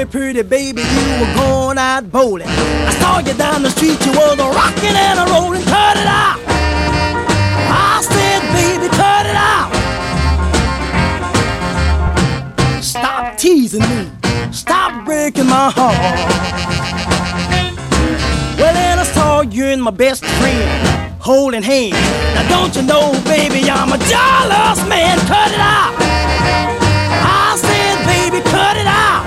pretty baby, you were going out bowling. I saw you down the street, you was a rocking and a rolling. Cut it out. I said, baby, cut it out. Stop teasing me. Stop breaking my heart. Well, then I saw you and my best friend holding hands. Now don't you know, baby, I'm a jealous man. Cut it out. I said, baby, cut it out.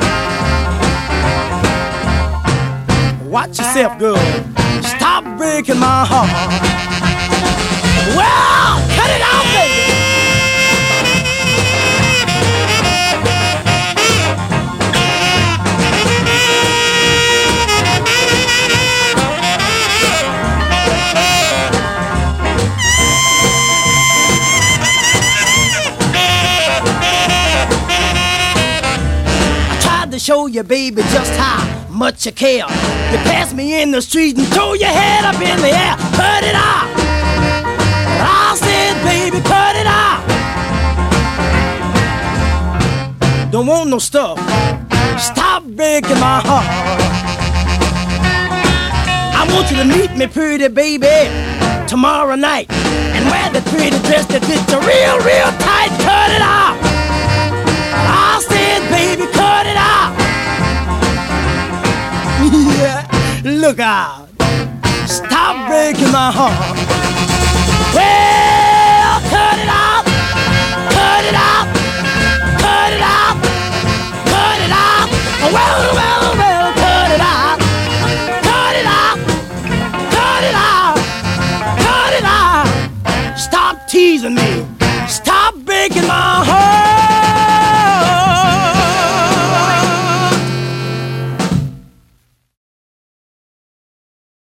Watch yourself, girl. Stop breaking my heart. Well, cut it out, baby. To show you, baby, just how much you care. You passed me in the street and threw your head up in the air. Cut it out. I said, baby, cut it out. Don't want no stuff. Stop breaking my heart. I want you to meet me, pretty baby, tomorrow night, and wear the pretty dress that fits you real, real tight. Cut it out. I said, baby, cut it out. Yeah, look out. Stop breaking my heart. Well, cut it out. Cut it out. Cut it out. Cut it out. Well, well, well, cut it out. Cut it out. Cut it out. Cut it out. Stop teasing me. Stop